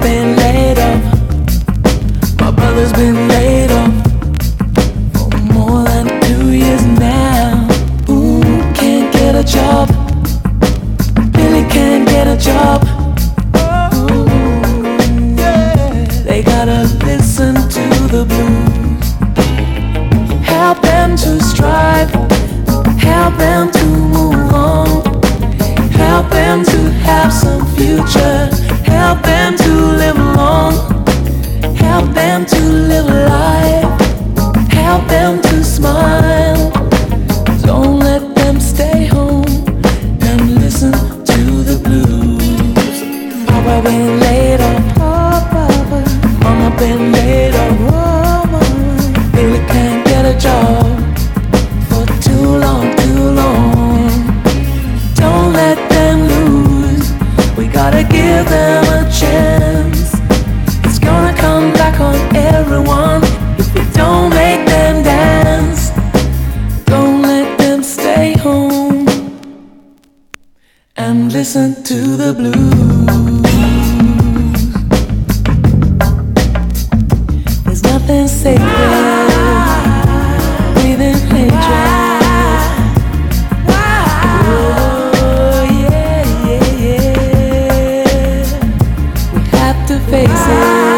been laid off. My brother's been laid off for more than 2 years now. Ooh, can't get a job. Billy can't get a job. Ooh, yeah. They gotta listen to the blues. Help them to strive. Help them to move on. Help them to have some future. Help them to live long. Help them to live life. Help them to smile. Don't let them stay home and listen to the blues. Papa been laid off. Mama been laid off. Billy can't get a job for too long, too long. Don't let them lose. We gotta give them a chance. It's gonna come back on everyone if we don't make them dance. Don't let them stay home and listen to the blues. There's nothing sacred within hatred. Oh yeah, yeah, yeah. We have to face it.